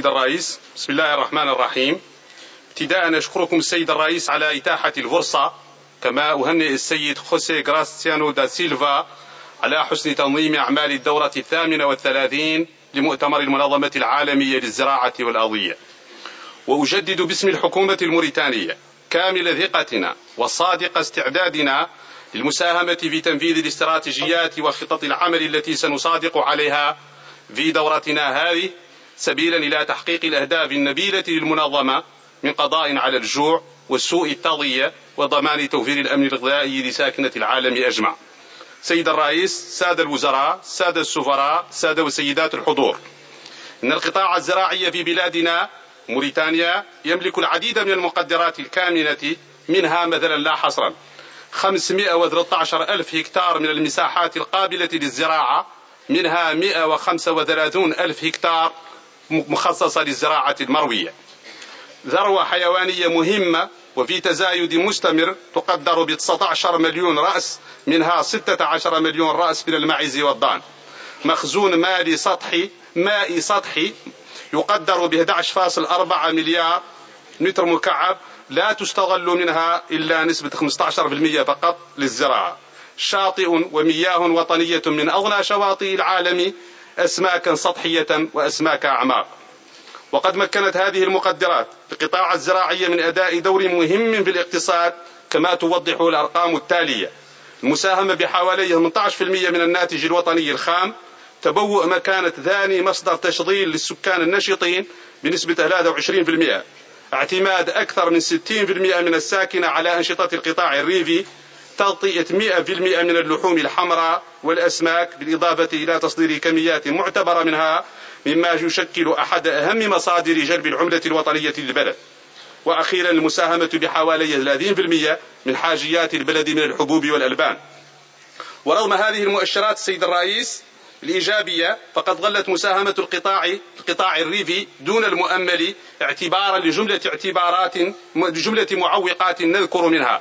السيد الرئيس. بسم الله الرحمن الرحيم. ابتداء أشكركم السيد الرئيس على إتاحة الفرصة، كما أهنئ السيد خوسيه غراستيانو دا سيلفا على حسن تنظيم أعمال الدورة 38 لمؤتمر المنظمة العالمية للزراعة والأغذية. وأجدد باسم الحكومة الموريتانية كامل ثقتنا وصادق استعدادنا للمساهمة في تنفيذ الاستراتيجيات وخطط العمل التي سنصادق عليها في دورتنا هذه، سبيلا إلى تحقيق الأهداف النبيلة للمنظمة من قضاء على الجوع والسوء التغذية وضمان توفير الأمن الغذائي لساكنة العالم أجمع. سيد الرئيس، سادة الوزراء، سادة السفراء، سادة وسيدات الحضور، إن القطاع الزراعي في بلادنا موريتانيا يملك العديد من المقدرات الكامنة، منها مثلا لا حصرا 513 ألف هكتار من المساحات القابلة للزراعة، منها 135 ألف هكتار مخصصة للزراعة المروية. ذروة حيوانية مهمة وفي تزايد مستمر تقدر ب 19 مليون رأس، منها 16 مليون رأس من المعز والضان. مخزون مائي سطحي يقدر ب 11.4 مليار متر مكعب، لا تستغل منها إلا نسبة 15% فقط للزراعة. شاطئ ومياه وطنية من أغنى شواطئ العالم، أسماكا سطحية وأسماك أعماق. وقد مكنت هذه المقدرات القطاع الزراعي من أداء دور مهم في الاقتصاد، كما توضح الأرقام التالية: المساهمة بحوالي 18% من الناتج الوطني الخام، تبوء مكانة ثاني مصدر تشغيل للسكان النشطين بنسبة 23%، اعتماد أكثر من 60% من الساكنة على أنشطة القطاع الريفي، تغطية 100% من اللحوم الحمراء والأسماك، بالإضافة إلى تصدير كميات معتبرة منها، مما يشكل أحد أهم مصادر جلب العملة الوطنية للبلد. وأخيرا المساهمة بحوالي 30% من حاجيات البلد من الحبوب والألبان. ورغم هذه المؤشرات السيد الرئيس الإيجابية، فقد ظلت مساهمة القطاع الريفي دون المؤمل، اعتبارا لجملة معوقات نذكر منها: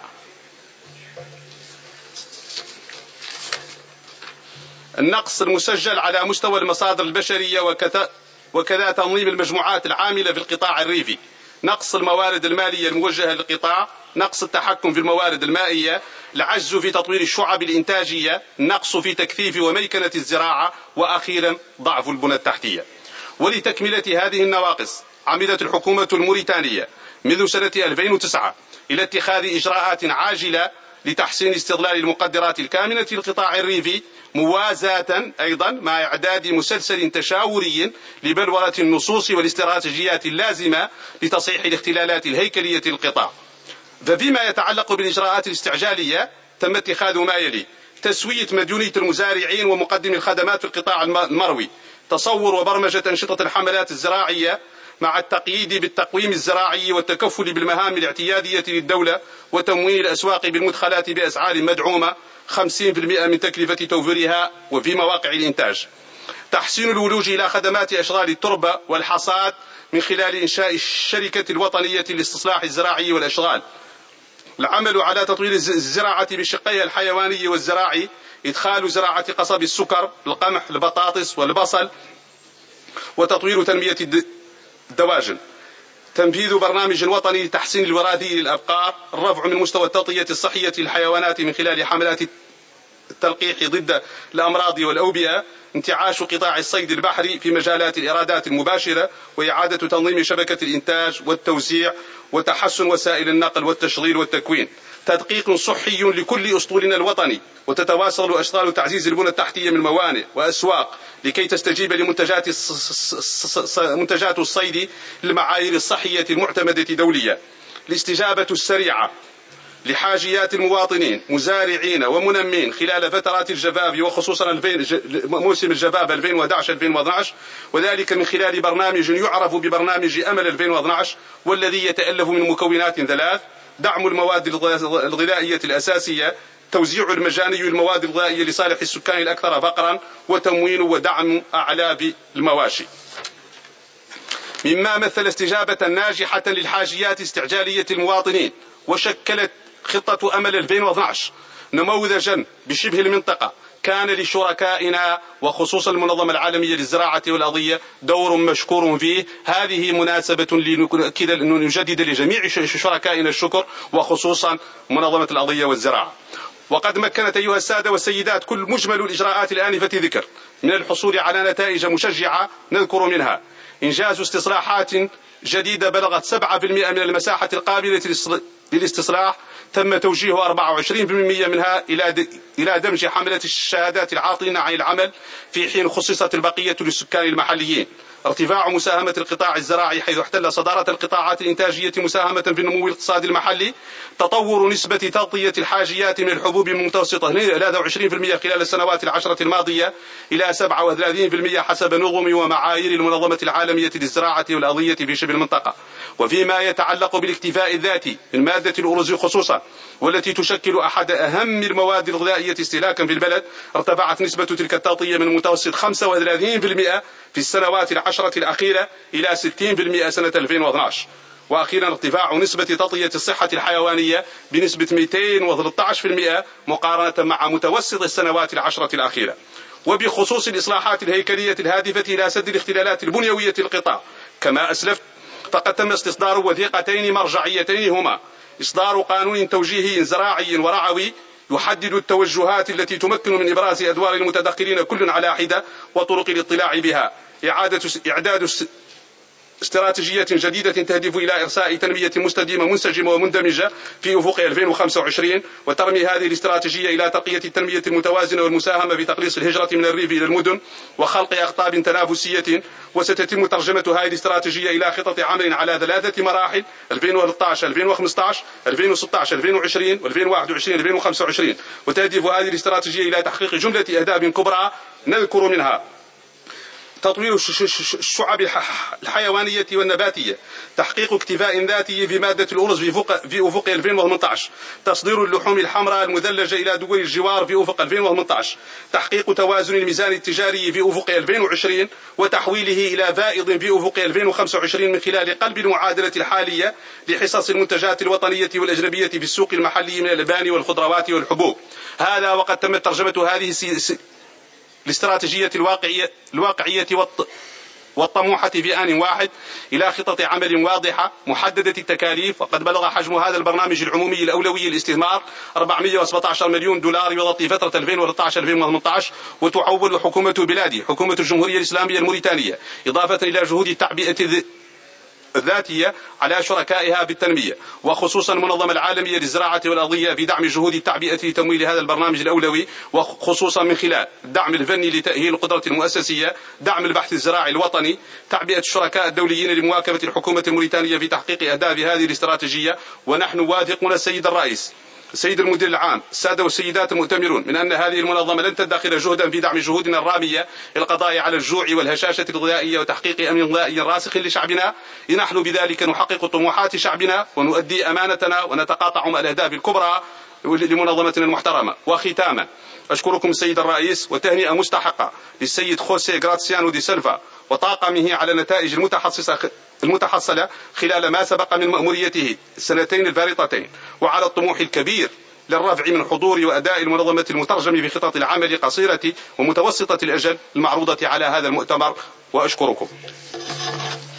النقص المسجل على مستوى المصادر البشرية وكذا تنظيم المجموعات العاملة في القطاع الريفي، نقص الموارد المالية الموجهة للقطاع، نقص التحكم في الموارد المائية، العجز في تطوير الشعب الإنتاجية، نقص في تكثيف وميكنة الزراعة، وأخيرا ضعف البنى التحتية. ولتكملة هذه النواقص عمدت الحكومة الموريتانية منذ سنة 2009 إلى اتخاذ إجراءات عاجلة لتحسين استغلال المقدرات الكامنة للقطاع الريفي، موازاة أيضا مع إعداد مسلسل تشاوري لبلورة النصوص والاستراتيجيات اللازمة لتصحيح الاختلالات الهيكلية للقطاع. ففيما يتعلق بالإجراءات الاستعجالية، تم اتخاذ ما يلي: تسوية مديونية المزارعين ومقدمي الخدمات في القطاع المروي، تصور وبرمجة أنشطة الحملات الزراعية مع التقييد بالتقويم الزراعي والتكفل بالمهام الاعتيادية للدولة، وتمويل الأسواق بالمدخلات بأسعار مدعومة 50% من تكلفة توفيرها وفي مواقع الإنتاج. تحسين الولوج إلى خدمات أشغال التربة والحصاد من خلال إنشاء الشركة الوطنية للاستصلاح الزراعي والأشغال. العمل على تطوير الزراعة بشقيها الحيواني والزراعي، إدخال زراعة قصب السكر، القمح، البطاطس والبصل، وتطوير تنمية الدواجن. تنفيذ برنامج وطني لتحسين الوراثي للأبقار، الرفع من مستوى التغطية الصحية للحيوانات من خلال حملات التلقيح ضد الأمراض والأوبئة، انتعاش قطاع الصيد البحري في مجالات الإيرادات المباشرة، وإعادة تنظيم شبكة الإنتاج والتوزيع، وتحسن وسائل النقل والتشغيل والتكوين. تدقيق صحي لكل أسطولنا الوطني، وتتواصل أشغال تعزيز البنى التحتية من موانئ وأسواق لكي تستجيب لمنتجات الصيد للمعايير الصحية المعتمدة دوليا. الاستجابة السريعة لحاجيات المواطنين مزارعين ومنمين خلال فترات الجفاف، وخصوصا موسم الجفاف 2011-2012، وذلك من خلال برنامج يعرف ببرنامج أمل 2012، والذي يتألف من مكونات ثلاث: دعم المواد الغذائية الأساسية، توزيع المجاني المواد الغذائية لصالح السكان الأكثر فقرا، وتموين ودعم أعلاف المواشي. مما مثل استجابة ناجحة للحاجيات استعجالية المواطنين. وشكلت خطة أمل 2012 نموذجا بشبه المنطقة كان لشركائنا وخصوصا المنظمة العالمية للزراعة والأغذية دور مشكور فيه. هذه مناسبة لنجدد لجميع شركائنا الشكر وخصوصا منظمة الأغذية والزراعة. وقد مكنت أيها السادة والسيدات كل مجمل الإجراءات الآنفة ذكر من الحصول على نتائج مشجعة. نذكر منها إنجاز استصلاحات جديدة بلغت 7% من المساحة القابلة للاستصلاح، تم توجيه 24% منها إلى دمج حملة الشهادات العاطلين عن العمل، في حين خصصت البقية للسكان المحليين. ارتفاع مساهمة القطاع الزراعي حيث احتل صدارة القطاعات الإنتاجية مساهمة في النمو الاقتصادي المحلي. تطور نسبة تغطية الحاجيات من الحبوب المتوسطة 23% خلال السنوات العشرة الماضية إلى 37% حسب نظم ومعايير المنظمة العالمية للزراعة والأغذية في شبه المنطقة. وفيما يتعلق بالاكتفاء الذاتي من مادة الأرز خصوصا، والتي تشكل أحد أهم المواد الغذائية استهلاكا في البلد، ارتفعت نسبة تلك التغطية من متوسط 35% في السنوات العشرة الأخيرة إلى 60% سنة 2012. وأخيرا ارتفاع نسبة تغطية الصحة الحيوانية بنسبة 213% مقارنة مع متوسط السنوات العشرة الأخيرة. وبخصوص الإصلاحات الهيكلية الهادفة إلى سد الاختلالات البنيوية للقطاع كما أسلفت، فقد تم استصدار وثيقتين مرجعيتين، هما إصدار قانون توجيهي زراعي ورعوي يحدد التوجهات التي تمكن من إبراز أدوار المتدخلين كل على حدة وطرق الاطلاع بها، إعداد استراتيجية جديدة تهدف إلى إرساء تنمية مستدامة منسجمة ومندمجة في أفق 2025، وترمي هذه الاستراتيجية إلى تقوية التنمية المتوازنة والمساهمة في تقليص الهجرة من الريف إلى المدن وخلق أقطاب تنافسية. وستتم ترجمة هذه الاستراتيجية إلى خطة عمل على 3 مراحل: 2013 2015 2016 2020 و2021 2025. وتهدف هذه الاستراتيجية إلى تحقيق جملة أهداف كبرى، نذكر منها تطوير الشعب الحيوانية والنباتية، تحقيق اكتفاء ذاتي في مادة الأرز في أفق 2018، تصدير اللحوم الحمراء المدلجة إلى دول الجوار في أفق 2018، تحقيق توازن الميزان التجاري في أفق 2020 وتحويله إلى فائض في أفق 2025 من خلال قلب المعادلة الحالية لحصص المنتجات الوطنية والأجنبية في السوق المحلي من الألبان والخضروات والحبوب. هذا وقد تمت ترجمة هذه الاستراتيجية الواقعية والطموحة في آن واحد إلى خطة عمل واضحة محددة التكاليف. وقد بلغ حجم هذا البرنامج العمومي الأولوي للاستثمار 417 مليون دولار يغطي فترة 2013-2018. وتعول حكومة بلادي حكومة الجمهورية الإسلامية الموريتانية إضافة إلى جهود التعبئة الذاتية على شركائها بالتنمية، وخصوصا المنظمة العالمية للزراعة والأغذية في دعم جهود التعبئة لتمويل هذا البرنامج الأولوي، وخصوصا من خلال الدعم الفني لتأهيل القدرة المؤسسية، دعم البحث الزراعي الوطني، تعبئة الشركاء الدوليين لمواكبة الحكومة الموريتانية في تحقيق أهداف هذه الاستراتيجية. ونحن واثقون السيد الرئيس، السيد المدير العام، السادة والسيدات المؤتمرون، من أن هذه المنظمة لن تدخر جهدا في دعم جهودنا الرامية للقضاء على الجوع والهشاشة الغذائية وتحقيق أمن غذائي راسخ لشعبنا. نحن بذلك نحقق طموحات شعبنا ونؤدي أمانتنا ونتقاطع مع الأهداف الكبرى لمنظمتنا المحترمة. وختاما أشكركم السيد الرئيس وتهنئة مستحقة للسيد خوسيه غراتسيانو دي سيلفا وطاقمه على النتائج المتحصلة خلال ما سبق من مأموريته السنتين الفارطتين، وعلى الطموح الكبير للرفع من حضور وأداء المنظمة المترجم في خطط العمل قصيرة ومتوسطة الأجل المعروضة على هذا المؤتمر. وأشكركم.